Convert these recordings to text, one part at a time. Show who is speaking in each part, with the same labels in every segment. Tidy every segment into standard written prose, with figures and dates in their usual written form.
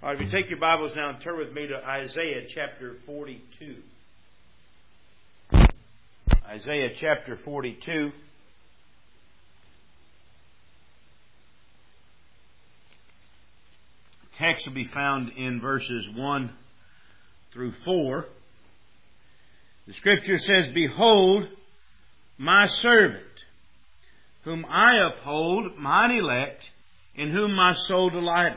Speaker 1: All right, if you take your Bibles now and turn with me to Isaiah chapter 42. Isaiah chapter 42. The text will be found in verses 1 through 4. The Scripture says, "Behold, my servant, whom I uphold, mine elect, in whom my soul delighteth.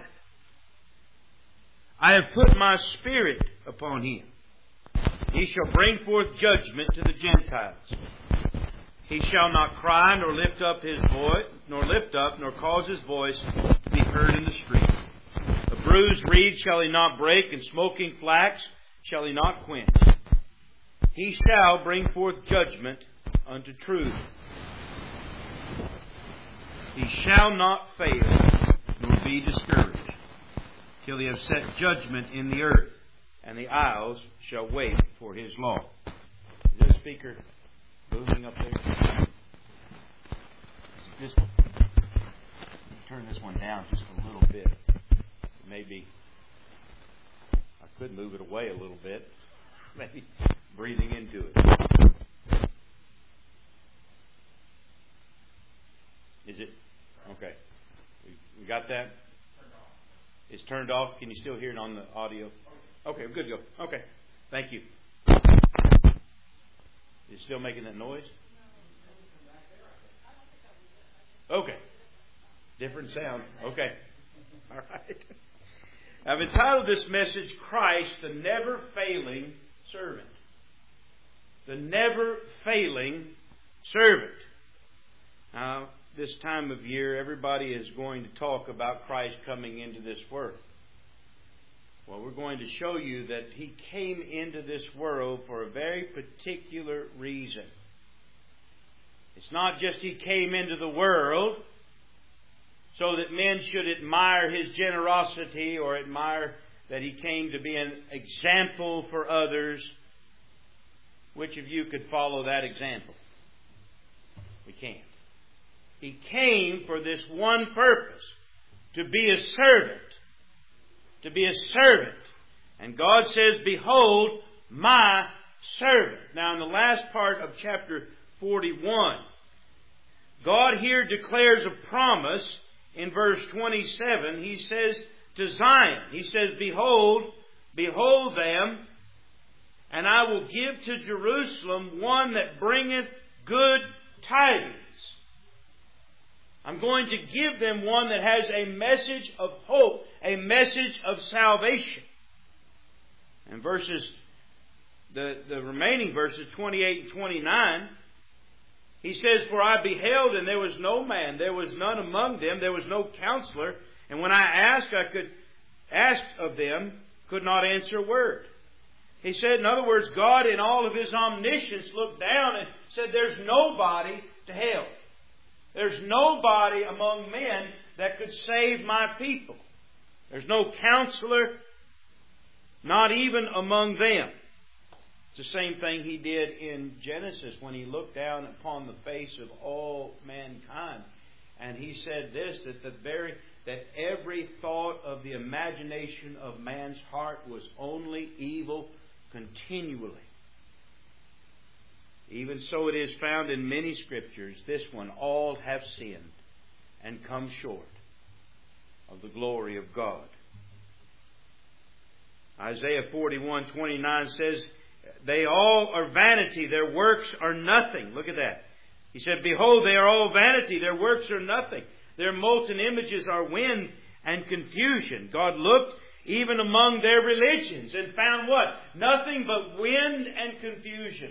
Speaker 1: I have put my Spirit upon him. He shall bring forth judgment to the Gentiles. He shall not cry, nor lift up, nor cause his voice to be heard in the street. A bruised reed shall he not break, and smoking flax shall he not quench. He shall bring forth judgment unto truth. He shall not fail, nor be discouraged, till he have set judgment in the earth, and the isles shall wait for his law." Is this speaker moving up there? Just turn this one down just a little bit. Maybe I could move it away a little bit. Maybe breathing into it. Is it? Okay. We got that? It's turned off. Can you still hear it on the audio? Okay, good to go. Okay, thank you. Is it still making that noise? Okay. Different sound. Okay. All right. I've entitled this message, Christ, the Never-Failing Servant. The Never-Failing Servant. Now, this time of year, everybody is going to talk about Christ coming into this world. Well, we're going to show you that He came into this world for a very particular reason. It's not just He came into the world so that men should admire His generosity or admire that He came to be an example for others. Which of you could follow that example? We can't. He came for this one purpose, to be a servant. To be a servant. And God says, "Behold, my servant." Now in the last part of chapter 41, God here declares a promise in verse 27. He says to Zion, He says, "Behold, behold them, and I will give to Jerusalem one that bringeth good tidings." I'm going to give them one that has a message of hope, a message of salvation. And the remaining verses, 28 and 29, He says, "For I beheld, and there was no man, there was none among them, there was no counselor. And when I asked of them, could not answer a word." He said, in other words, God in all of His omniscience looked down and said, "There's nobody to help. There's nobody among men that could save my people. There's no counselor, not even among them." It's the same thing He did in Genesis when He looked down upon the face of all mankind. And He said this, that every thought of the imagination of man's heart was only evil continually. Even so it is found in many Scriptures, this one, "All have sinned and come short of the glory of God." Isaiah 41:29 says, "They all are vanity, their works are nothing." Look at that. He said, "Behold, they are all vanity, their works are nothing. Their molten images are wind and confusion." God looked even among their religions and found what? Nothing but wind and confusion.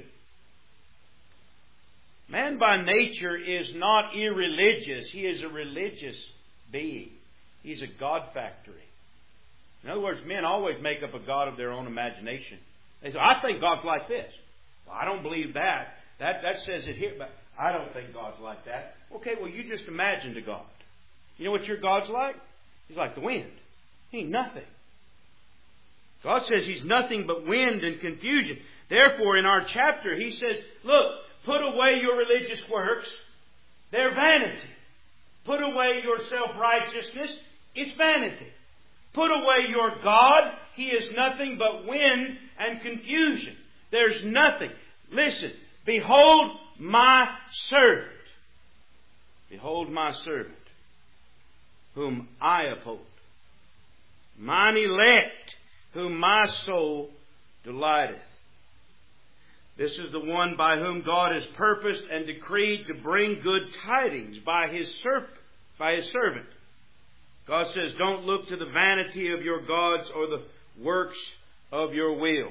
Speaker 1: Man by nature is not irreligious. He is a religious being. He's a God factory. In other words, men always make up a God of their own imagination. They say, "I think God's like this." Well, I don't believe that. That says it here, but I don't think God's like that. Okay, well, you just imagined a God. You know what your God's like? He's like the wind. He ain't nothing. God says He's nothing but wind and confusion. Therefore, in our chapter, He says, look, put away your religious works. They're vanity. Put away your self-righteousness. It's vanity. Put away your God. He is nothing but wind and confusion. There's nothing. Listen. Behold my servant. Behold my servant, whom I uphold. Mine elect, whom my soul delighteth. This is the one by whom God has purposed and decreed to bring good tidings by His servant. God says, don't look to the vanity of your gods or the works of your will.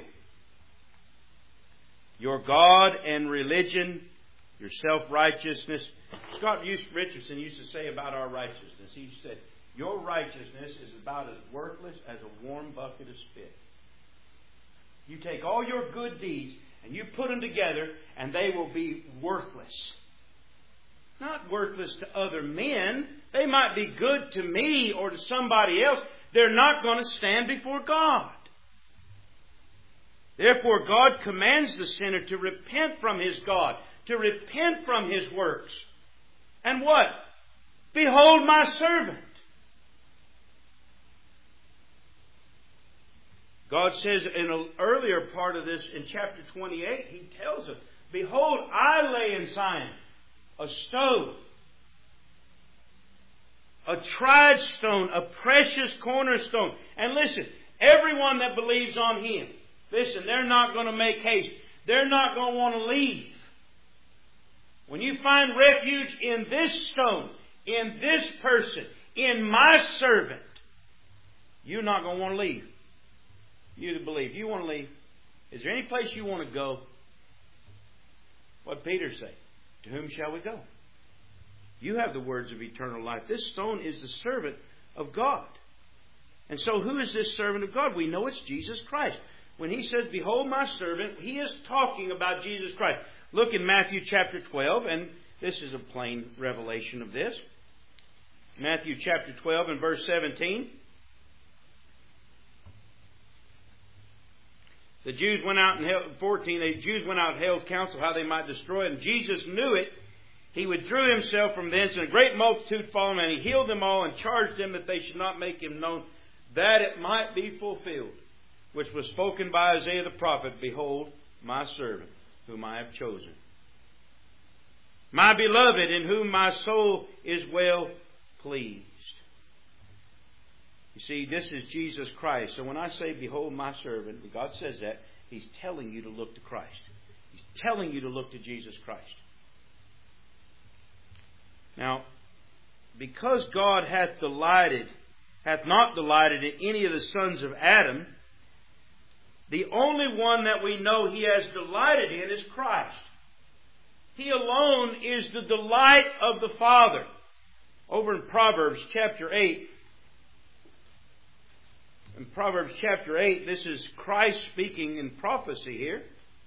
Speaker 1: Your God and religion, your self-righteousness. Scott Richardson used to say about our righteousness, he said, your righteousness is about as worthless as a warm bucket of spit. You take all your good deeds and you put them together and they will be worthless. Not worthless to other men. They might be good to me or to somebody else. They're not going to stand before God. Therefore, God commands the sinner to repent from his God, to repent from his works. And what? Behold my servant. God says in an earlier part of this, in chapter 28, He tells us, behold, I lay in Zion a stone, a tried stone, a precious cornerstone. And listen, everyone that believes on Him, listen, they're not going to make haste. They're not going to want to leave. When you find refuge in this stone, in this person, in my servant, you're not going to want to leave. You that believe. You want to leave. Is there any place you want to go? What did Peter say? To whom shall we go? You have the words of eternal life. This stone is the servant of God. And so who is this servant of God? We know it's Jesus Christ. When He says, behold my servant, He is talking about Jesus Christ. Look in Matthew chapter 12, and this is a plain revelation of this. Matthew chapter 12 and verse 17. The Jews went out and held, 14, the Jews went out and held counsel how they might destroy it. And Jesus knew it. He withdrew Himself from thence, and a great multitude followed Him, and He healed them all and charged them that they should not make Him known, that it might be fulfilled, which was spoken by Isaiah the prophet, behold, my servant, whom I have chosen. My beloved, in whom my soul is well pleased. You see, this is Jesus Christ. So when I say, behold my servant, when God says that, He's telling you to look to Christ. He's telling you to look to Jesus Christ. Now, because God hath not delighted in any of the sons of Adam, the only one that we know He has delighted in is Christ. He alone is the delight of the Father. Over in Proverbs chapter 8, in Proverbs chapter 8, this is Christ speaking in prophecy here.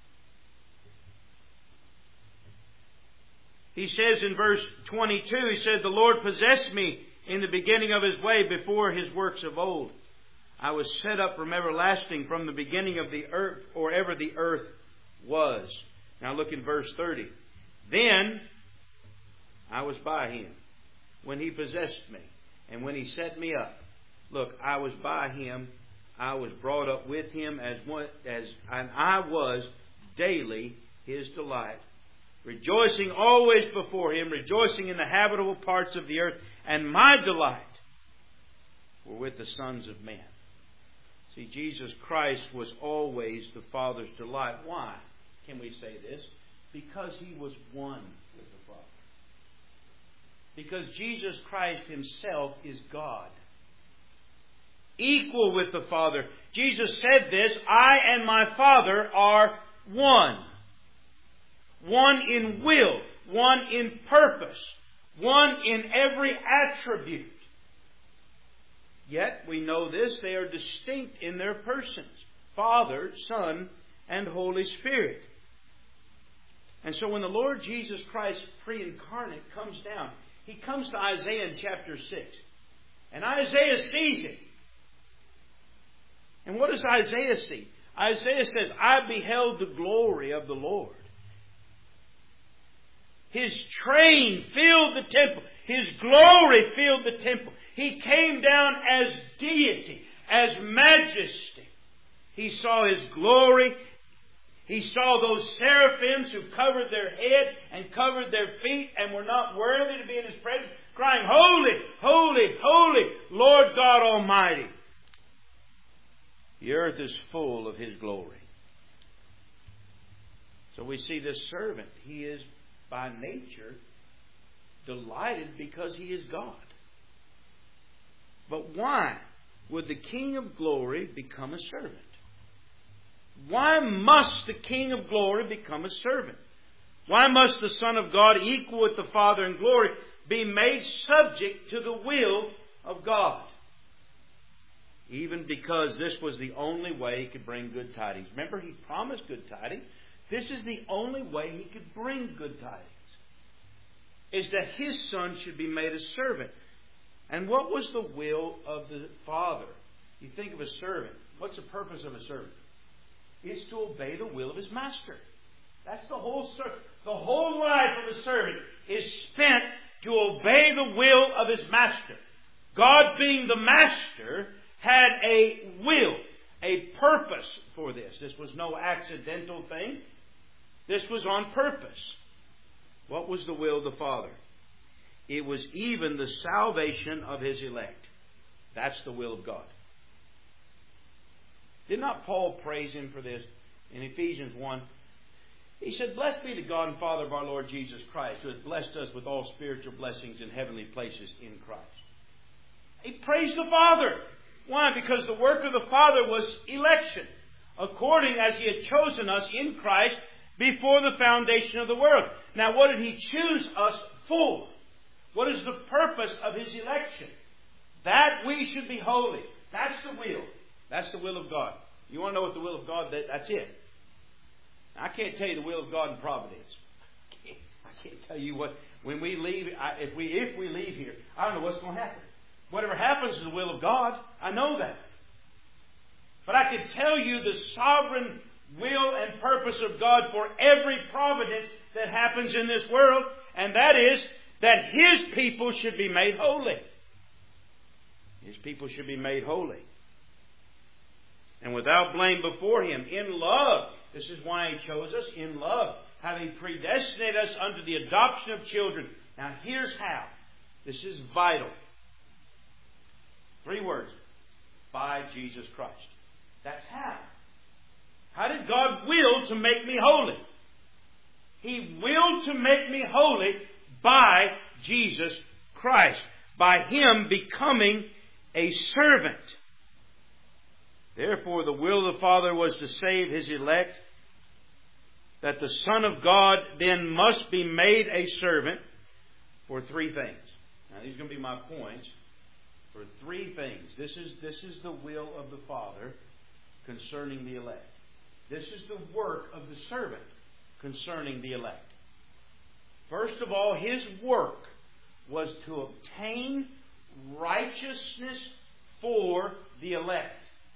Speaker 1: He says in verse 22, He said, the Lord possessed me in the beginning of His way before His works of old. I was set up from everlasting, from the beginning of the earth, or ever the earth was. Now look in verse 30. Then I was by Him when He possessed me, and when He set me up. Look, I was by Him. I was brought up with Him and I was daily His delight. Rejoicing always before Him, rejoicing in the habitable parts of the earth, and my delight were with the sons of men. See, Jesus Christ was always the Father's delight. Why can we say this? Because He was one with the Father. Because Jesus Christ Himself is God. Equal with the Father. Jesus said this, I and my Father are one. One in will, one in purpose, one in every attribute. Yet, we know this, they are distinct in their persons. Father, Son, and Holy Spirit. And so when the Lord Jesus Christ pre-incarnate comes down, He comes to Isaiah in chapter 6. And Isaiah sees it. And what does Isaiah see? Isaiah says, I beheld the glory of the Lord. His train filled the temple. His glory filled the temple. He came down as deity, as majesty. He saw His glory. He saw those seraphims who covered their head and covered their feet and were not worthy to be in His presence, crying, Holy, holy, holy, Lord God Almighty. The earth is full of His glory. So we see this servant. He is by nature delighted because He is God. But why would the King of glory become a servant? Why must the King of glory become a servant? Why must the Son of God, equal with the Father in glory, be made subject to the will of God? Even because this was the only way He could bring good tidings. Remember, He promised good tidings. This is the only way He could bring good tidings, is that His Son should be made a servant. And what was the will of the Father? You think of a servant. What's the purpose of a servant? Is to obey the will of his master. That's the whole life of a servant is spent to obey the will of his master. God, being the master, had a will, a purpose for this. This was no accidental thing. This was on purpose. What was the will of the Father? It was even the salvation of His elect. That's the will of God. Did not Paul praise Him for this in Ephesians 1? He said, Blessed be the God and Father of our Lord Jesus Christ, who has blessed us with all spiritual blessings in heavenly places in Christ. He praised the Father. Why? Because the work of the Father was election, according as He had chosen us in Christ before the foundation of the world. Now, what did He choose us for? What is the purpose of His election? That we should be holy. That's the will. That's the will of God. You want to know what the will of God is? That's it. I can't tell you the will of God in providence. I can't tell you what, when we leave, if we leave here, I don't know what's going to happen. Whatever happens is the will of God. I know that. But I can tell you the sovereign will and purpose of God for every providence that happens in this world, and that is that His people should be made holy. His people should be made holy. And without blame before Him, in love. This is why He chose us, in love, having predestinated us unto the adoption of children. Now here's how. This is vital. 3 words. By Jesus Christ. That's how. How did God will to make me holy? He willed to make me holy by Jesus Christ. By Him becoming a servant. Therefore, the will of the Father was to save His elect, that the Son of God then must be made a servant for 3 things. Now, these are going to be my points. For 3 things. This is the will of the Father concerning the elect. This is the work of the servant concerning the elect. First of all, His work was to obtain righteousness for the elect.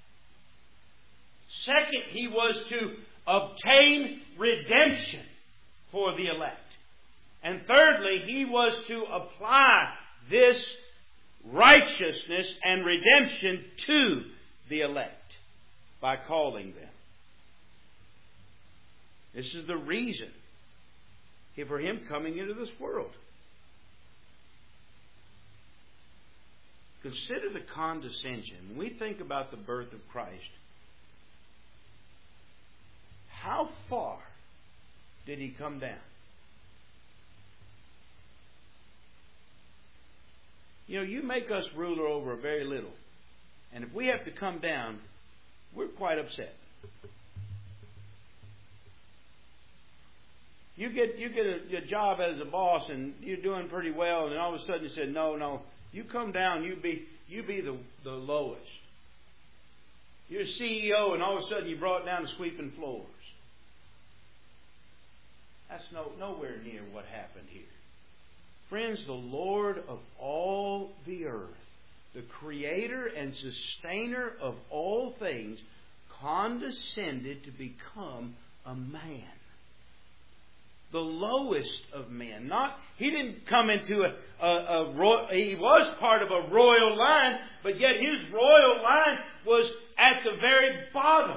Speaker 1: Second, He was to obtain redemption for the elect. And thirdly, He was to apply this righteousness and redemption to the elect by calling them. This is the reason for Him coming into this world. Consider the condescension. When we think about the birth of Christ, how far did He come down? You know, you make us ruler over very little. And if we have to come down, we're quite upset. You get a job as a boss and you're doing pretty well, and all of a sudden you said, no, you come down, you be the lowest. You're a CEO, and all of a sudden you brought down to sweeping floors. That's nowhere near what happened here. Friends, the Lord of all the earth, the Creator and Sustainer of all things, condescended to become a man. the lowest of men. He didn't come into he was part of a royal line, but yet his royal line was at the very bottom.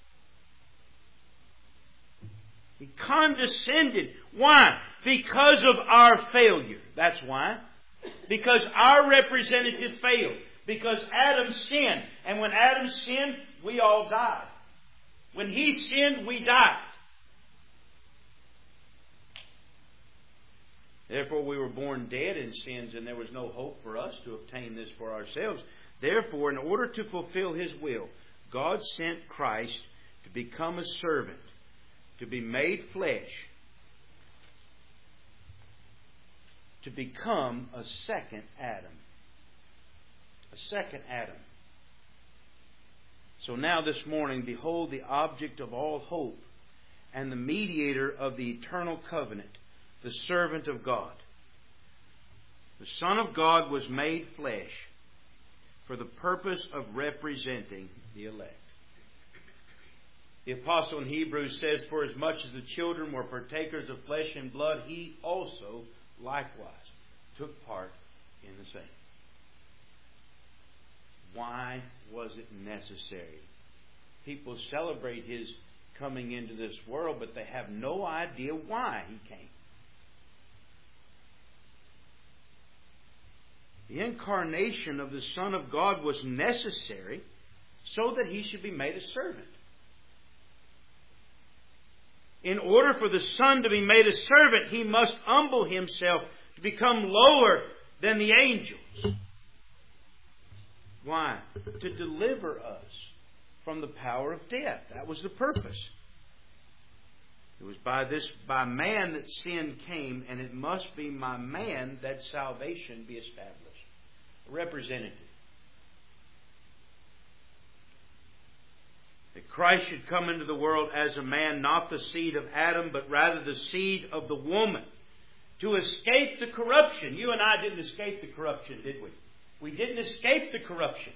Speaker 1: He condescended. Why? Because of our failure. That's why. Because our representative failed. Because Adam sinned. And when Adam sinned, we all died. When he sinned, we died. Therefore, we were born dead in sins, and there was no hope for us to obtain this for ourselves. Therefore, in order to fulfill His will, God sent Christ to become a servant, to be made flesh, to become a second Adam. A second Adam. So now this morning, behold the object of all hope and the mediator of the eternal covenant, the servant of God. The Son of God was made flesh for the purpose of representing the elect. The apostle in Hebrews says, for as much as the children were partakers of flesh and blood, he also likewise took part in the same. Why was it necessary? People celebrate His coming into this world, but they have no idea why He came. The incarnation of the Son of God was necessary so that He should be made a servant. In order for the Son to be made a servant, He must humble Himself to become lower than the angels. Why? To deliver us from the power of death. That was the purpose. It was by man that sin came, and it must be by man that salvation be established. A representative. That Christ should come into the world as a man, not the seed of Adam, but rather the seed of the woman, to escape the corruption. You and I didn't escape the corruption, did we? We didn't escape the corruption.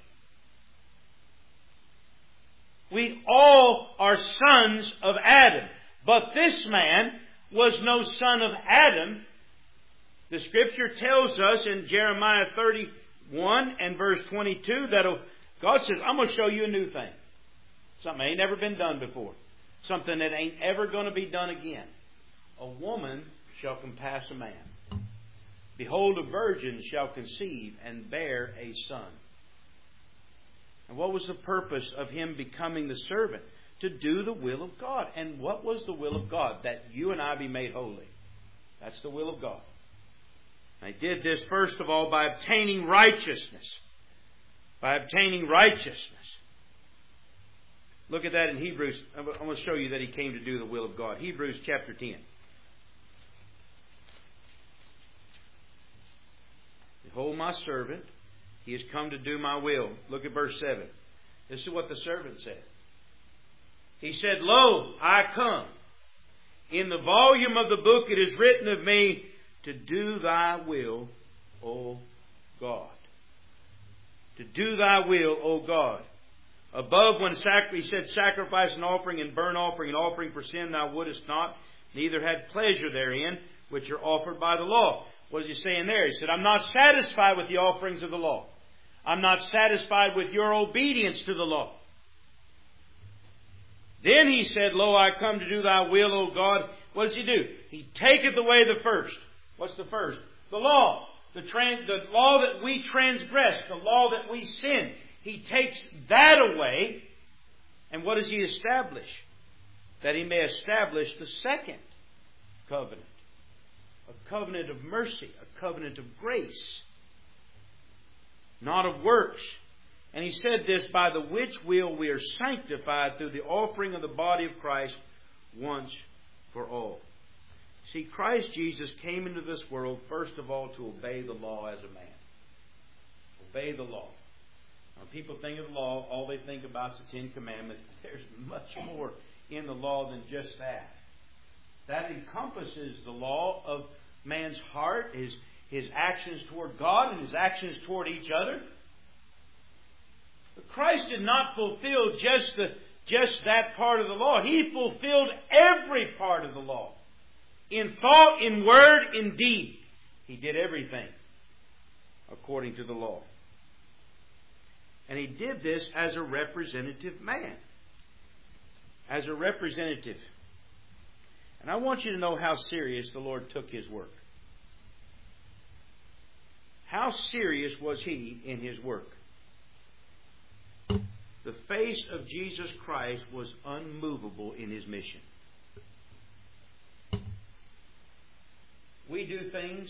Speaker 1: We all are sons of Adam. But this man was no son of Adam. The Scripture tells us in Jeremiah 31 and verse 22 that God says, I'm going to show you a new thing. Something ain't never been done before. Something that ain't ever going to be done again. A woman shall compass a man. Behold, a virgin shall conceive and bear a son. And what was the purpose of Him becoming the servant? To do the will of God. And what was the will of God? That you and I be made holy. That's the will of God. And He did this first of all by obtaining righteousness. By obtaining righteousness. Look at that in Hebrews. I'm going to show you that He came to do the will of God. Hebrews chapter 10. Behold my servant. He has come to do my will. Look at verse 7. This is what the servant said. He said, Lo, I come. In the volume of the book it is written of me to do thy will, O God. To do thy will, O God. Above when he said, sacrifice and offering and burnt offering and offering for sin thou wouldest not, neither had pleasure therein, which are offered by the law. What is he saying there? He said, I'm not satisfied with the offerings of the law. I'm not satisfied with your obedience to the law. Then he said, Lo, I come to do thy will, O God. What does He do? He taketh away the first. What's the first? The law. The law that we transgress. The law that we sin. He takes that away. And what does He establish? That He may establish the second covenant. A covenant of mercy. A covenant of grace. Not of works. And He said this, by the which will we are sanctified through the offering of the body of Christ once for all. See, Christ Jesus came into this world, first of all, to obey the law as a man. Obey the law. When people think of the law, all they think about is the Ten Commandments. There's much more in the law than just that. That encompasses the law of man's heart, his actions toward God and his actions toward each other. But Christ did not fulfill just that part of the law. He fulfilled every part of the law. in thought, in word, in deed. He did everything according to the law. And He did this as a representative man. As a representative. And I want you to know how serious the Lord took His work. How serious was He in His work? The face of Jesus Christ was unmovable in His mission. We do things.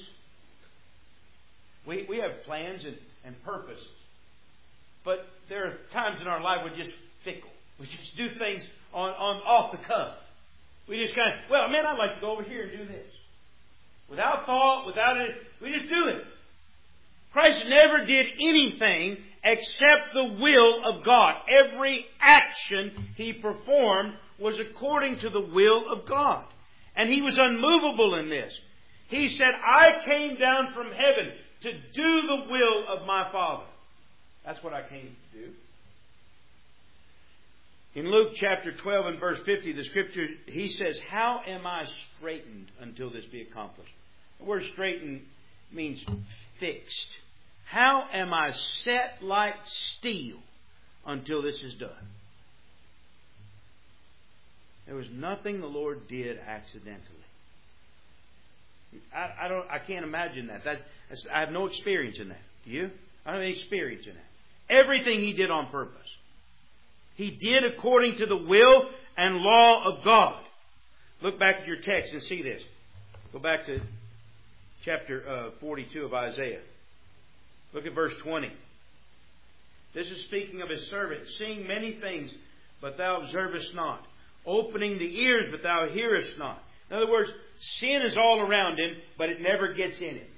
Speaker 1: We have plans and purposes. But there are times in our life we're just fickle. We just do things on off the cuff. We just kind of, well, man, I'd like to go over here and do this. Without thought, without it, we just do it. Christ never did anything except the will of God. Every action He performed was according to the will of God. And He was unmovable in this. He said, I came down from heaven to do the will of my Father. That's what I came to do. In Luke chapter 12 and verse 50, the Scripture, He says, how am I straightened until this be accomplished? The word straightened means fixed. How am I set like steel until this is done? There was nothing the Lord did accidentally. I can't imagine that. I have no experience in that. Do you? I don't have any experience in that. Everything He did on purpose. He did according to the will and law of God. Look back at your text and see this. Go back to chapter 42 of Isaiah. Look at verse 20. This is speaking of His servant, seeing many things, but thou observest not. Opening the ears, but thou hearest not. In other words, sin is all around Him, but it never gets in Him.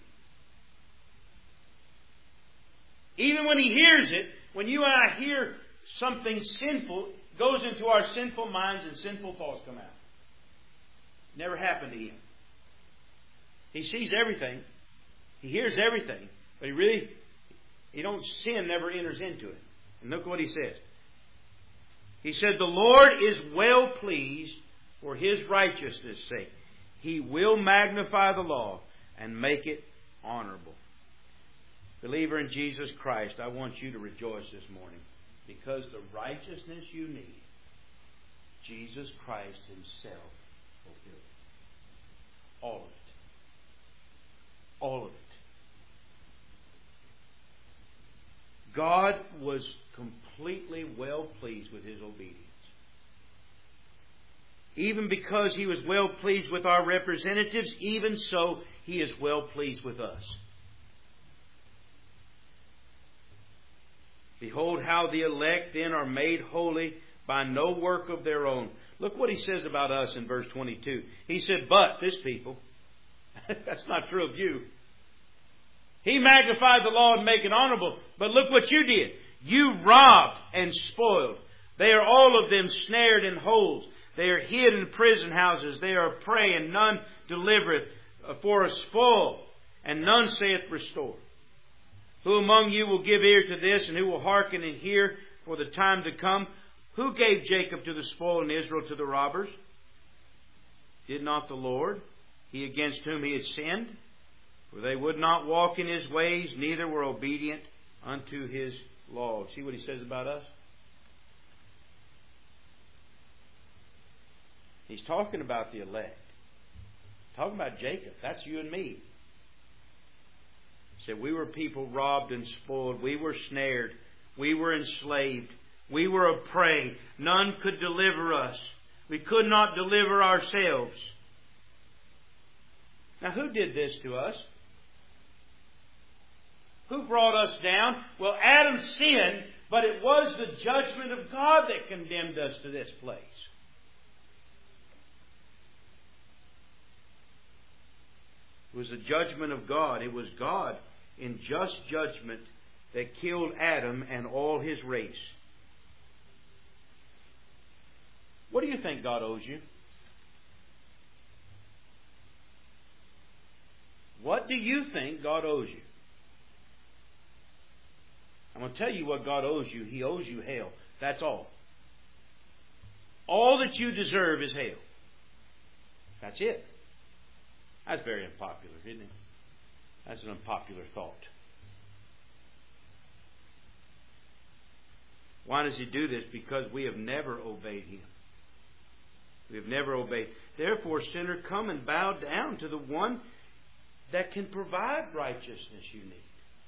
Speaker 1: Even when He hears it, when you and I hear something sinful, it goes into our sinful minds and sinful thoughts come out. Never happened to Him. He sees everything. He hears everything. But sin never enters into it. And look what He says. He said, the Lord is well pleased for His righteousness' sake. He will magnify the law and make it honorable. Believer in Jesus Christ, I want you to rejoice this morning. Because the righteousness you need, Jesus Christ Himself fulfilled. All of it. All of it. God was completely well pleased with His obedience. Even because He was well pleased with our representatives, even so He is well pleased with us. Behold how the elect then are made holy by no work of their own. Look what He says about us in verse 22. He said, but this people, that's not true of you. He magnified the law and make it honorable. But look what you did. You robbed and spoiled. They are all of them snared in holes. They are hid in prison houses. They are a prey, and none delivereth, for a spoil, and none saith restore. Who among you will give ear to this, and who will hearken and hear for the time to come? Who gave Jacob to the spoil and Israel to the robbers? Did not the Lord, He against whom He had sinned? For they would not walk in His ways, neither were obedient unto His law. See what He says about us? He's talking about the elect. Talking about Jacob. That's you and me. He said we were people robbed and spoiled. We were snared. We were enslaved. We were a prey. None could deliver us. We could not deliver ourselves. Now who did this to us? Who brought us down? Well, Adam sinned, but it was the judgment of God that condemned us to this place. It was the judgment of God. It was God in just judgment that killed Adam and all his race. What do you think God owes you? What do you think God owes you? I'm going to tell you what God owes you. He owes you hell. That's all. All that you deserve is hell. That's it. That's very unpopular, isn't it? That's an unpopular thought. Why does He do this? Because we have never obeyed Him. We have never obeyed. Therefore, sinner, come and bow down to the one that can provide righteousness you need.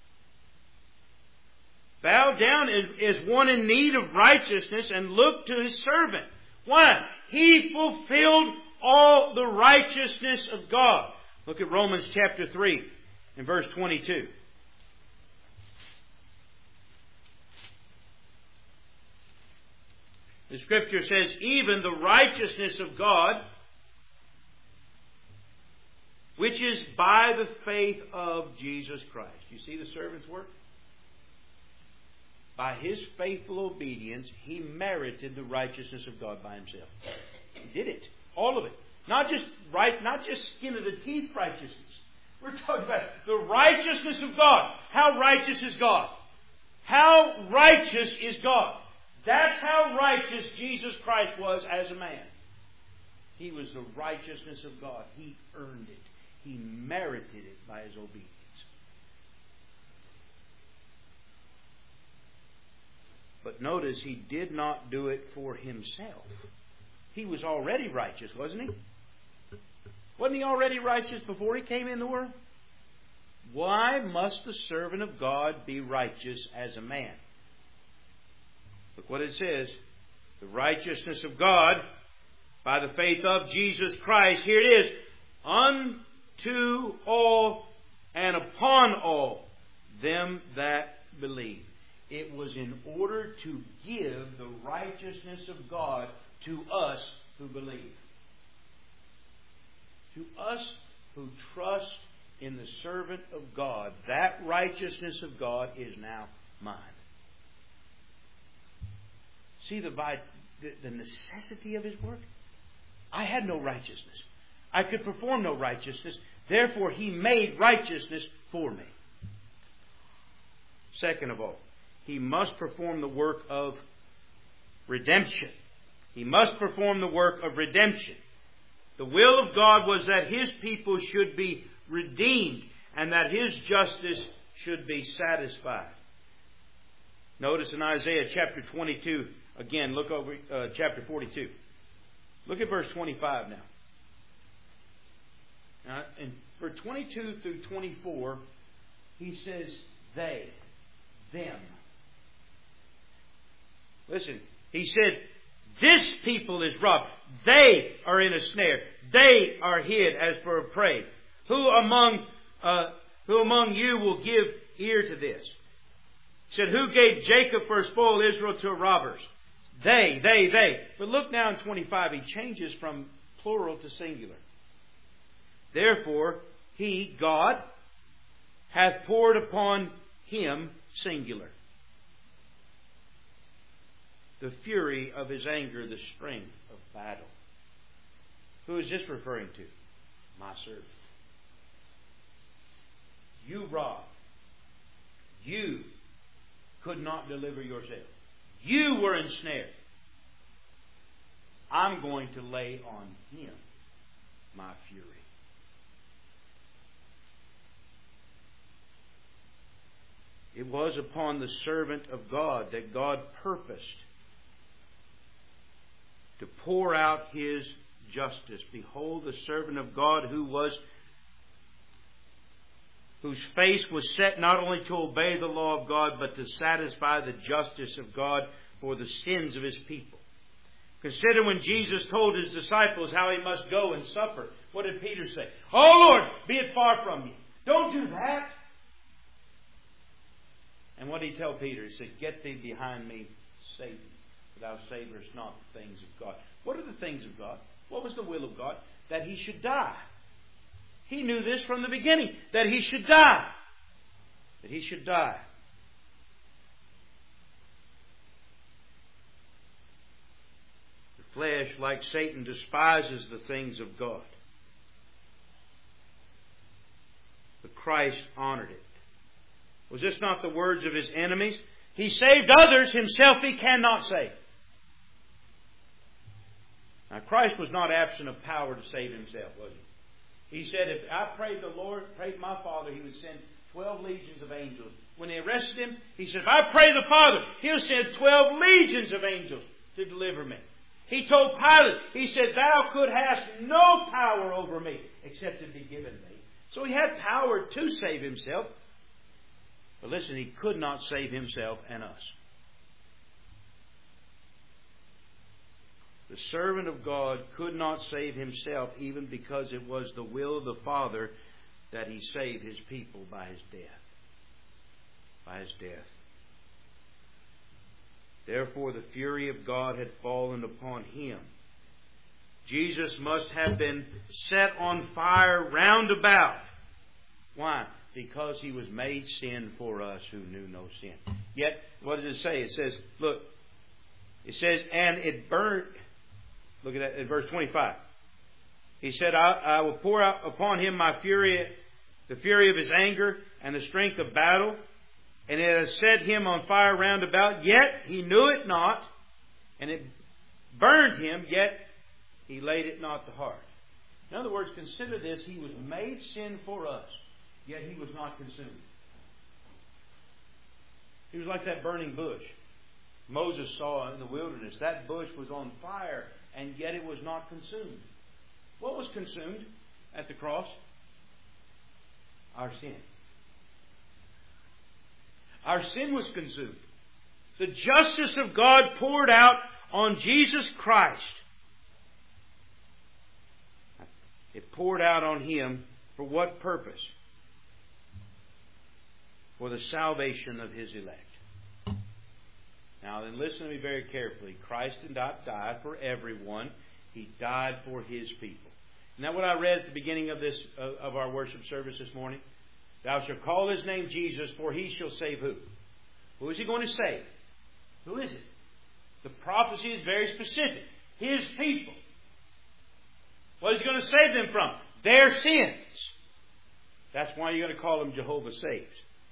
Speaker 1: Bow down as one in need of righteousness and look to His servant. Why? He fulfilled all the righteousness of God. Look at Romans chapter 3 and verse 22. The Scripture says, even the righteousness of God, which is by the faith of Jesus Christ. You see the servant's work? By His faithful obedience, He merited the righteousness of God by Himself. He did it. All of it. Not just skin of the teeth righteousness. We're talking about the righteousness of God. How righteous is God? How righteous is God? That's how righteous Jesus Christ was as a man. He was the righteousness of God. He earned it. He merited it by His obedience. But notice, He did not do it for Himself. He was already righteous, wasn't He? Wasn't He already righteous before He came in the world? Why must the servant of God be righteous as a man? Look what it says. The righteousness of God by the faith of Jesus Christ. Here it is. Unto all and upon all them that believe. It was in order to give the righteousness of God to us who believe. To us who trust in the servant of God. That righteousness of God is now mine. See the necessity of His work? I had no righteousness. I could perform no righteousness. Therefore, He made righteousness for me. Second of all, He must perform the work of redemption. He must perform the work of redemption. The will of God was that His people should be redeemed and that His justice should be satisfied. Notice in Isaiah chapter 22, again, look over chapter 42. Look at verse 25 now. And for 22 through 24, he says, they, them. Listen, he said, this people is robbed. They are in a snare. They are hid as for a prey. Who among you will give ear to this? He said, who gave Jacob for a spoil, Israel to robbers? They. But look now in 25, he changes from plural to singular. Therefore, He, God, hath poured upon him, singular, the fury of His anger, the strength of battle. Who is this referring to? My servant. You robbed. You could not deliver yourself. You were ensnared. I'm going to lay on him my fury. It was upon the servant of God that God purposed to pour out His justice. Behold, the servant of God whose face was set not only to obey the law of God, but to satisfy the justice of God for the sins of His people. Consider when Jesus told His disciples how He must go and suffer. What did Peter say? Oh Lord, be it far from me. Don't do that. And what did He tell Peter? He said, get thee behind me, Satan, for thou savorest not the things of God. What are the things of God? What was the will of God? That He should die. He knew this from the beginning, that He should die. That He should die. The flesh, like Satan, despises the things of God. But Christ honored it. Was this not the words of His enemies? He saved others, Himself He cannot save. Now Christ was not absent of power to save Himself, was He? He said, if I prayed the Lord, prayed my Father, He would send 12 legions of angels. When they arrested Him, He said, if I pray the Father, He'll send 12 legions of angels to deliver me. He told Pilate, He said, thou could hast no power over me except it be given me. So He had power to save Himself. But listen, He could not save Himself and us. The servant of God could not save himself, even because it was the will of the Father that He save His people by His death. By His death. Therefore the fury of God had fallen upon Him. Jesus must have been set on fire round about. Why? Because He was made sin for us who knew no sin. Yet, what does it say? It says, look, it says, and it burned. Look at that in verse 25. He said, I will pour out upon him my fury, the fury of His anger and the strength of battle. And it has set him on fire round about. Yet he knew it not. And it burned him, yet he laid it not to heart. In other words, consider this. He was made sin for us, yet He was not consumed. He was like that burning bush Moses saw in the wilderness. That bush was on fire, and yet it was not consumed. What was consumed at the cross? Our sin. Our sin was consumed. The justice of God poured out on Jesus Christ. It poured out on Him for what purpose? For the salvation of His elect. Now then, listen to me very carefully. Christ did not die for everyone. He died for His people. Isn't that what I read at the beginning of this of our worship service this morning? Thou shalt call His name Jesus, for He shall save who? Who is He going to save? Who is it? The prophecy is very specific. His people. What is He going to save them from? Their sins. That's why you're going to call Him Jehovah Saves.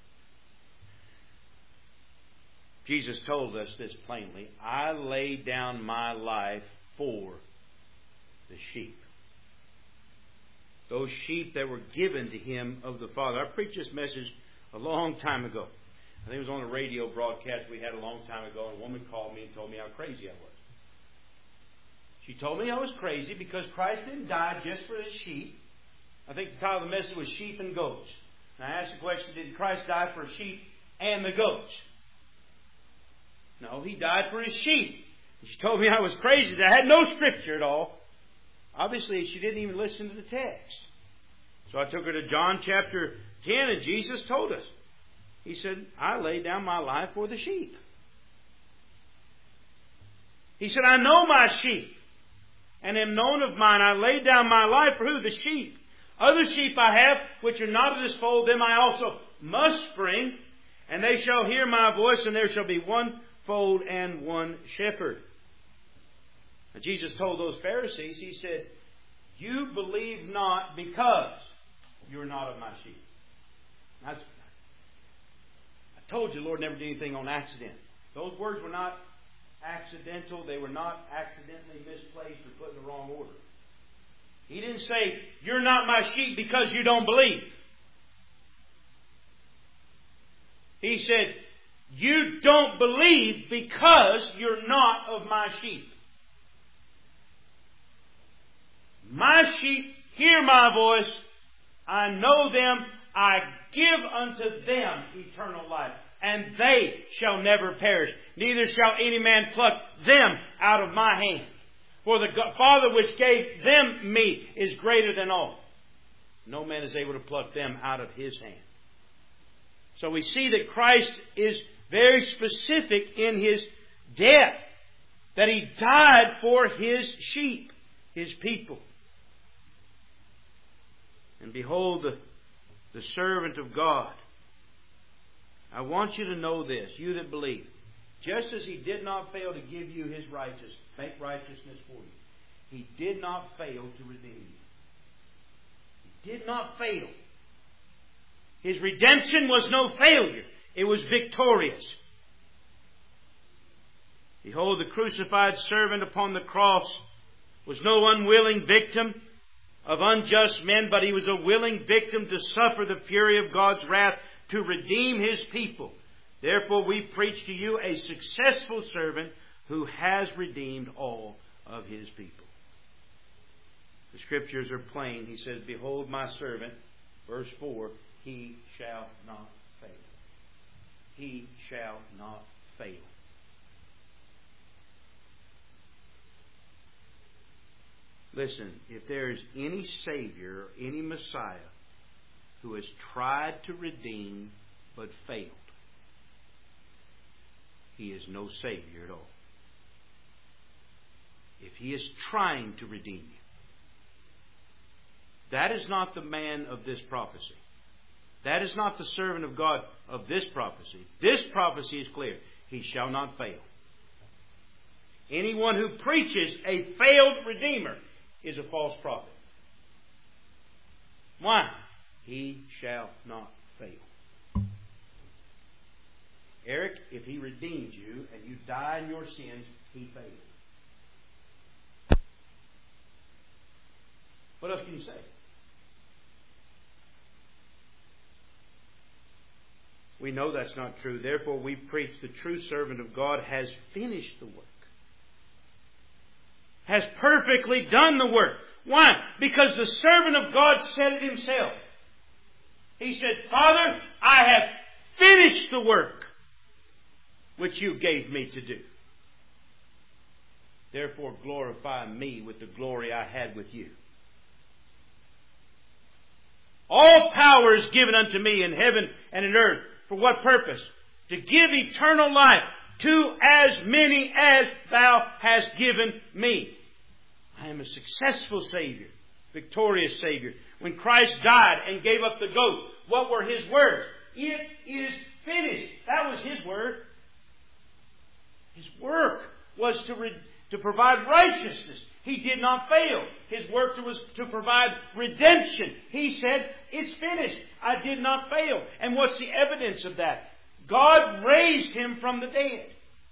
Speaker 1: Jesus told us this plainly. I lay down my life for the sheep. Those sheep that were given to Him of the Father. I preached this message a long time ago. I think it was on a radio broadcast we had a long time ago. And a woman called me and told me how crazy I was. She told me I was crazy because Christ didn't die just for His sheep. I think the title of the message was Sheep and Goats. And I asked the question, did Christ die for sheep and the goats? No, He died for His sheep. And she told me I was crazy, that I had no scripture at all. Obviously, she didn't even listen to the text. So I took her to John chapter 10, and Jesus told us. He said, I lay down my life for the sheep. He said, I know my sheep, and am known of mine. I lay down my life for who? The sheep. Other sheep I have, which are not of this fold, them I also must bring, and they shall hear my voice, and there shall be one fold and one shepherd. Now, Jesus told those Pharisees, He said, you believe not because you are not of my sheep. I told you the Lord never did anything on accident. Those words were not accidental. They were not accidentally misplaced or put in the wrong order. He didn't say, you're not my sheep because you don't believe. He said, you don't believe because you're not of my sheep. My sheep hear my voice. I know them. I give unto them eternal life. And they shall never perish. Neither shall any man pluck them out of my hand. For the Father which gave them me is greater than all. No man is able to pluck them out of His hand. So we see that Christ is very specific in His death. That He died for His sheep, His people. And behold, the servant of God. I want you to know this, you that believe. Just as He did not fail to give you His righteousness, make righteousness for you, He did not fail to redeem you. He did not fail. His redemption was no failure. It was victorious. Behold, the crucified servant upon the cross was no unwilling victim, of unjust men, but He was a willing victim to suffer the fury of God's wrath to redeem His people. Therefore we preach to you a successful servant who has redeemed all of His people. The Scriptures are plain. He says, Behold my servant, verse 4, he shall not fail. He shall not fail. Listen, if there is any Savior, any Messiah who has tried to redeem but failed, He is no Savior at all. If He is trying to redeem you, that is not the man of this prophecy. That is not the servant of God of this prophecy. This prophecy is clear. He shall not fail. Anyone who preaches a failed Redeemer is a false prophet. Why? He shall not fail. Eric, if He redeemed you and you die in your sins, He failed. What else can you say? We know that's not true. Therefore, we preach the true servant of God has finished the work. Has perfectly done the work. Why? Because the servant of God said it Himself. He said, Father, I have finished the work which You gave Me to do. Therefore, glorify Me with the glory I had with You. All power is given unto Me in heaven and in earth. For what purpose? To give eternal life to as many as Thou hast given Me. I am a successful Savior, victorious Savior. When Christ died and gave up the ghost, what were His words? It is finished. That was His word. His work was to provide righteousness. He did not fail. His work was to provide redemption. He said, it's finished. I did not fail. And what's the evidence of that? God raised Him from the dead.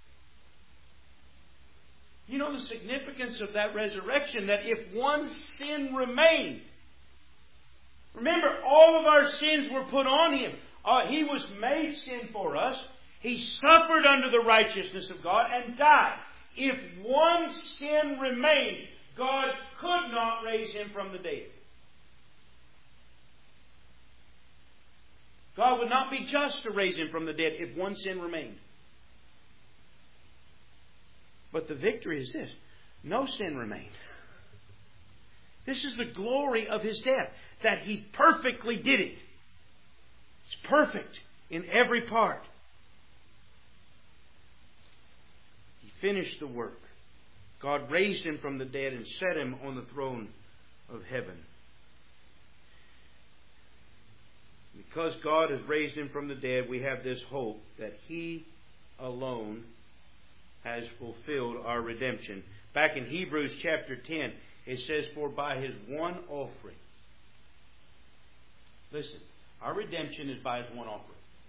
Speaker 1: You know the significance of that resurrection, that if one sin remained, remember, all of our sins were put on Him. He was made sin for us. He suffered under the righteousness of God and died. If one sin remained, God could not raise Him from the dead. God would not be just to raise Him from the dead if one sin remained. But the victory is this. No sin remained. This is the glory of His death, that He perfectly did it. It's perfect in every part. He finished the work. God raised Him from the dead and set Him on the throne of heaven. Because God has raised Him from the dead, we have this hope that He alone has fulfilled our redemption. Back in Hebrews chapter 10, it says, For by His one offering. Listen, our redemption is by His one offering.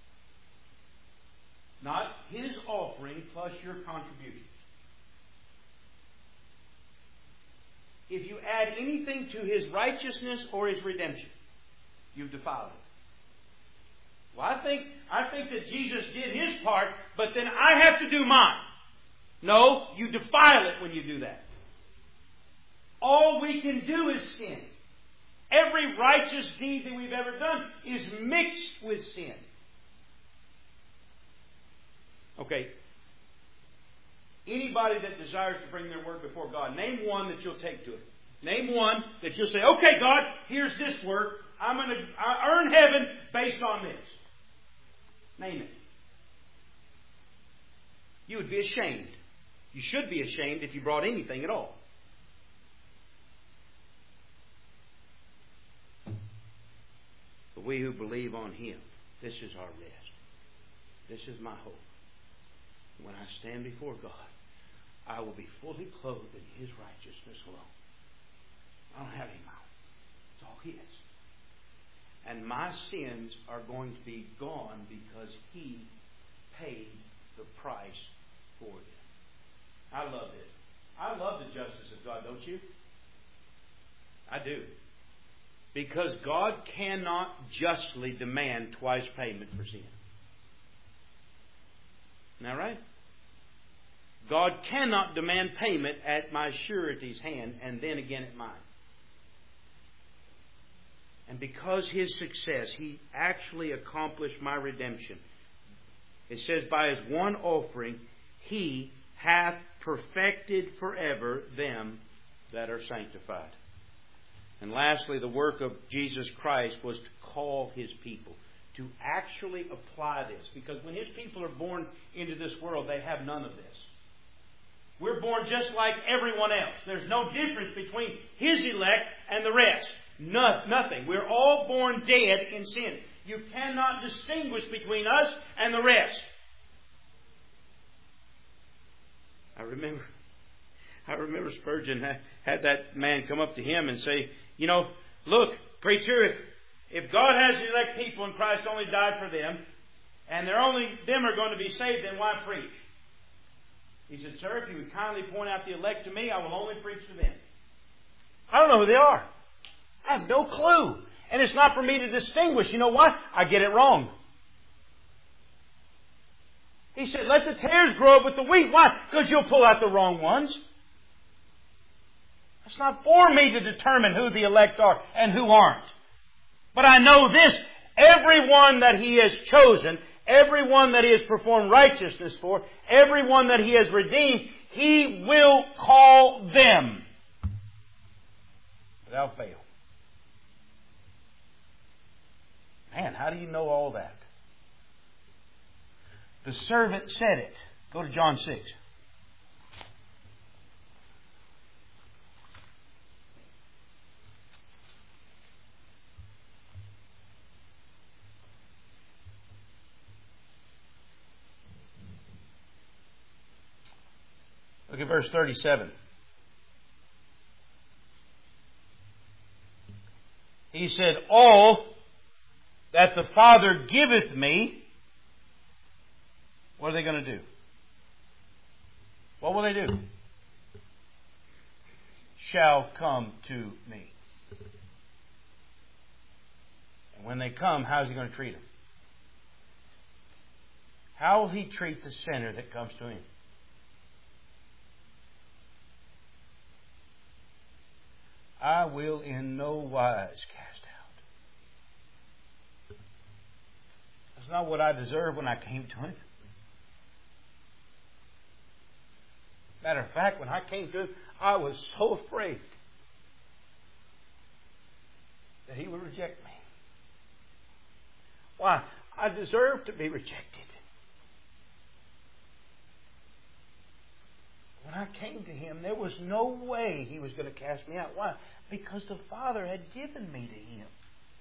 Speaker 1: Not His offering plus your contributions. If you add anything to His righteousness or His redemption, you've defiled it. Well, I think that Jesus did His part, but then I have to do mine. No, you defile it when you do that. All we can do is sin. Every righteous deed that we've ever done is mixed with sin. Okay. Anybody that desires to bring their work before God, name one that you'll take to it. Name one that you'll say, okay, God, here's this work. I'm going to earn heaven based on this. Name it. You would be ashamed. You should be ashamed if you brought anything at all. But we who believe on Him, this is our rest. This is my hope. When I stand before God, I will be fully clothed in His righteousness alone. I don't have any mouth. It's all His. And my sins are going to be gone because He paid the price for them. I love this. I love the justice of God, don't you? I do. Because God cannot justly demand twice payment for sin. Isn't that right? God cannot demand payment at my surety's hand and then again at mine. And because His success, He actually accomplished my redemption. It says, by His one offering, He hath perfected forever them that are sanctified. And lastly, the work of Jesus Christ was to call His people, to actually apply this. Because when His people are born into this world, they have none of this. We're born just like everyone else. There's no difference between His elect and the rest. Nothing. We're all born dead in sin. You cannot distinguish between us and the rest. I remember Spurgeon had that man come up to him and say, you know, look, preacher, if God has the elect people and Christ only died for them, and them are going to be saved, then why preach? He said, sir, if you would kindly point out the elect to me, I will only preach to them. I don't know who they are. I have no clue. And it's not for me to distinguish. You know why? I get it wrong. He said, let the tares grow up with the wheat. Why? Because you'll pull out the wrong ones. It's not for me to determine who the elect are and who aren't. But I know this. Everyone that He has chosen, everyone that He has performed righteousness for, everyone that He has redeemed, He will call them without fail. Man, how do you know all that? The servant said it. Go to John 6. Look at verse 37. He said, all that the Father giveth me, what are they going to do? What will they do? Shall come to me. And when they come, how is He going to treat them? How will He treat the sinner that comes to Him? I will in no wise cast out. That's not what I deserved when I came to Him. Matter of fact, when I came to Him, I was so afraid that He would reject me. Why? I deserved to be rejected. When I came to Him, there was no way He was going to cast me out. Why? Because the Father had given me to Him.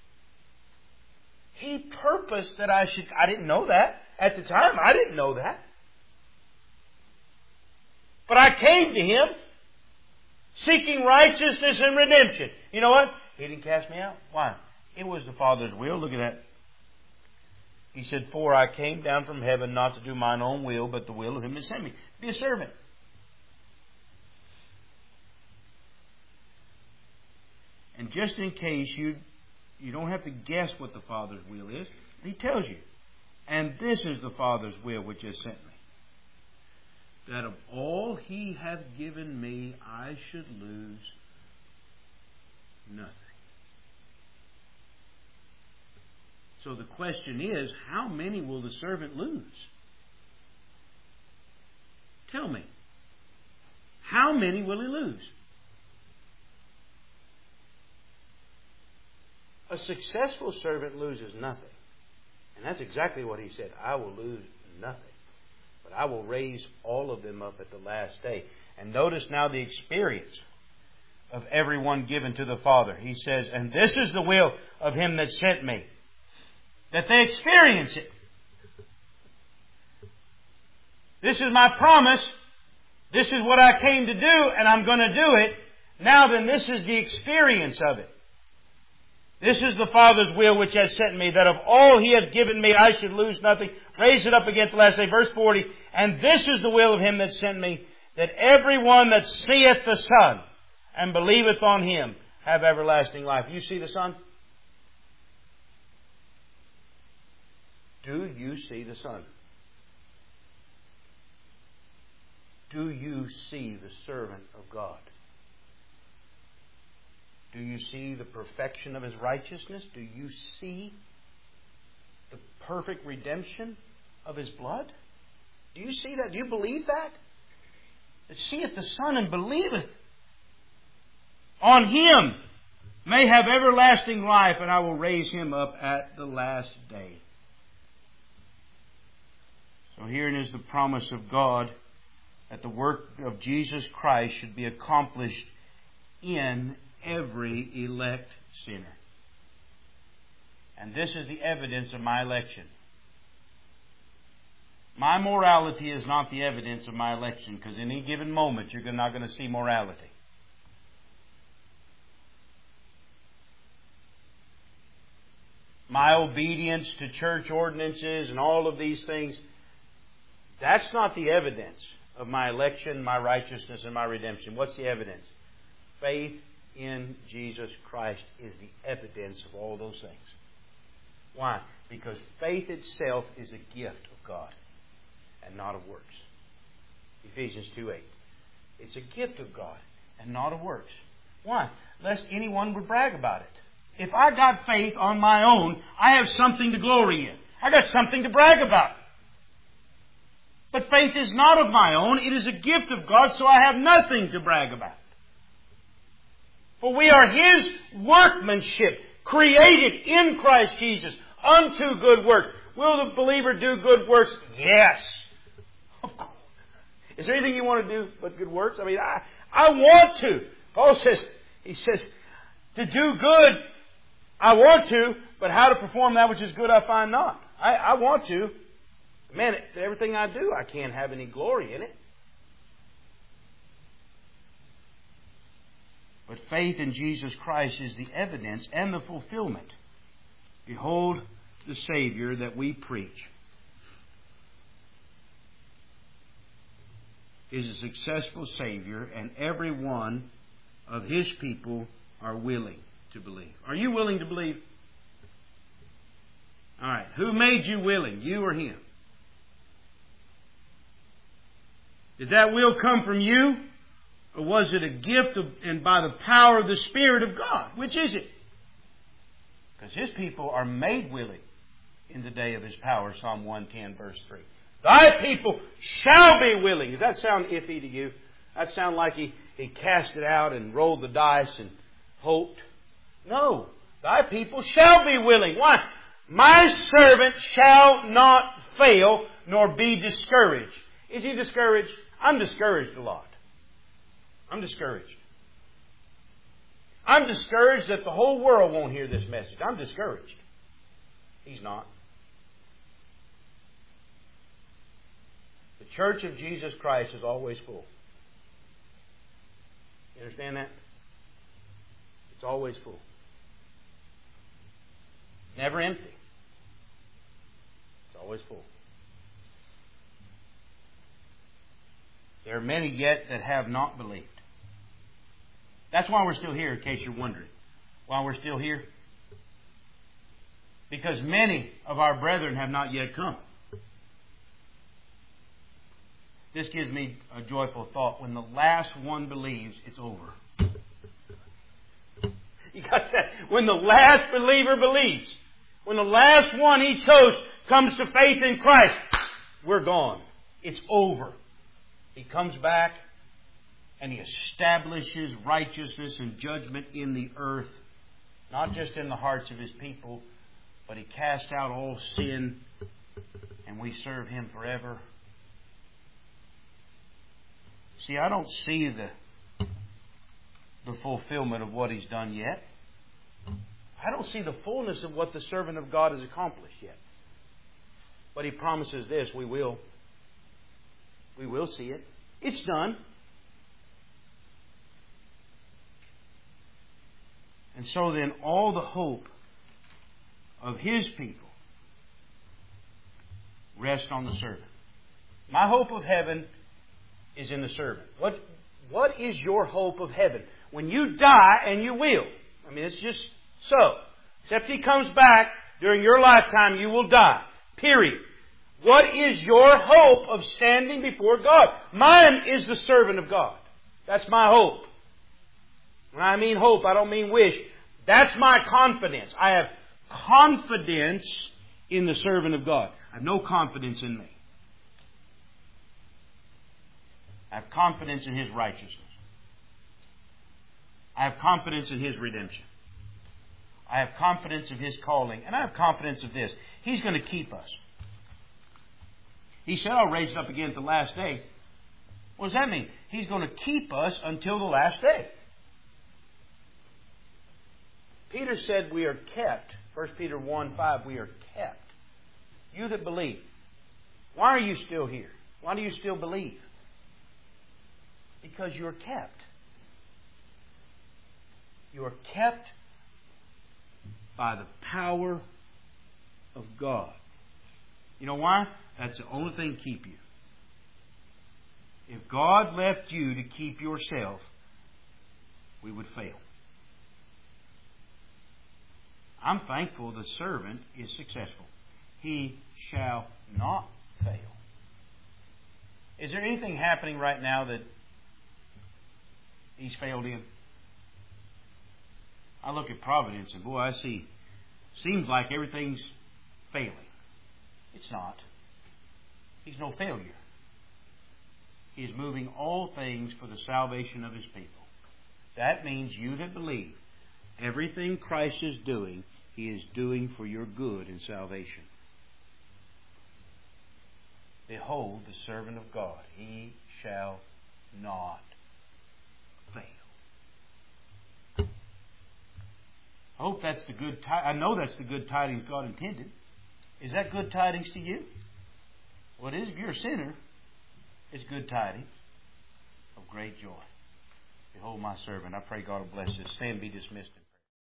Speaker 1: He purposed that I didn't know that. At the time, I didn't know that. But I came to Him seeking righteousness and redemption. You know what? He didn't cast me out. Why? It was the Father's will. Look at that. He said, for I came down from heaven not to do mine own will, but the will of Him that sent me. Be a servant. And just in case you don't have to guess what the Father's will is, He tells you. And this is the Father's will which has sent me, that of all He hath given me, I should lose nothing. So the question is, how many will the servant lose? Tell me. How many will he lose? A successful servant loses nothing. And that's exactly what He said. I will lose nothing. But I will raise all of them up at the last day. And notice now the experience of everyone given to the Father. He says, and this is the will of Him that sent me. That they experience it. This is my promise. This is what I came to do, and I'm going to do it. Now then, this is the experience of it. This is the Father's will which has sent me, that of all He hath given me, I should lose nothing. Raise it up again to the last day. Verse 40. And this is the will of Him that sent me, that everyone that seeth the Son and believeth on Him have everlasting life. Do you see the Son? Do you see the Son? Do you see the servant of God? Do you see the perfection of His righteousness? Do you see the perfect redemption of His blood? Do you see that? Do you believe that? Seeth the Son and believeth on Him may have everlasting life, and I will raise him up at the last day. So herein is the promise of God that the work of Jesus Christ should be accomplished in every elect sinner. And this is the evidence of my election. My morality is not the evidence of my election, because in any given moment you're not going to see morality. My obedience to church ordinances and all of these things, that's not the evidence of my election, my righteousness, and my redemption. What's the evidence? Faith in Jesus Christ is the evidence of all those things. Why? Because faith itself is a gift of God and not of works. Ephesians 2:8. It's a gift of God and not of works. Why? Lest anyone would brag about it. If I got faith on my own, I have something to glory in. I got something to brag about. But faith is not of my own. It is a gift of God, so I have nothing to brag about. For we are His workmanship, created in Christ Jesus unto good works. Will the believer do good works? Yes. Of course. Is there anything you want to do but good works? I mean, I want to. Paul says, he says, to do good, I want to, but how to perform that which is good I find not. I want to. Man, everything I do, I can't have any glory in it. But faith in Jesus Christ is the evidence and the fulfillment. Behold the Savior that we preach is a successful Savior, and every one of His people are willing to believe. Are you willing to believe? All right. Who made you willing? You or Him? Did that will come from you? Or was it a gift and by the power of the Spirit of God? Which is it? Because His people are made willing in the day of His power. Psalm 110 verse 3. Thy people shall be willing. Does that sound iffy to you? That sound like he cast it out and rolled the dice and hoped? No. Thy people shall be willing. Why? My servant shall not fail nor be discouraged. Is he discouraged? I'm discouraged a lot. I'm discouraged. I'm discouraged that the whole world won't hear this message. I'm discouraged. He's not. The Church of Jesus Christ is always full. You understand that? It's always full. Never empty. It's always full. There are many yet that have not believed. That's why we're still here, in case you're wondering. Why we're still here? Because many of our brethren have not yet come. This gives me a joyful thought. When the last one believes, it's over. You got that? When the last believer believes, when the last one he chose comes to faith in Christ, we're gone. It's over. He comes back and He establishes righteousness and judgment in the earth, not just in the hearts of His people, but He casts out all sin and we serve Him forever. See, I don't see the fulfillment of what He's done yet. I don't see the fullness of what the servant of God has accomplished yet. But He promises this, we will. We will see it. It's done. And so then all the hope of His people rests on the servant. My hope of heaven is in the servant. What is your hope of heaven? When you die, and you will. I mean, it's just so. Except He comes back during your lifetime, you will die. Period. What is your hope of standing before God? Mine is the servant of God. That's my hope. When I mean hope, I don't mean wish. That's my confidence. I have confidence in the servant of God. I have no confidence in me. I have confidence in His righteousness. I have confidence in His redemption. I have confidence of His calling. And I have confidence of this. He's going to keep us. He said, I'll raise it up again at the last day. What does that mean? He's going to keep us until the last day. Peter said we are kept. 1 Peter 1:5, we are kept. You that believe. Why are you still here? Why do you still believe? Because you are kept. You are kept by the power of God. You know why? That's the only thing to keep you. If God left you to keep yourself, we would fail. I'm thankful the servant is successful. He shall not fail. Is there anything happening right now that he's failed in? I look at Providence and boy, I see, seems like everything's failing. It's not. He's no failure. He is moving all things for the salvation of His people. That means you that believe, everything Christ is doing, He is doing for your good and salvation. Behold the servant of God. He shall not fail. I hope that's the good I know that's the good tidings God intended. Is that good tidings to you? Well, it is if you're a sinner. It's good tidings of great joy. Behold my servant. I pray God will bless this. Stand and be dismissed.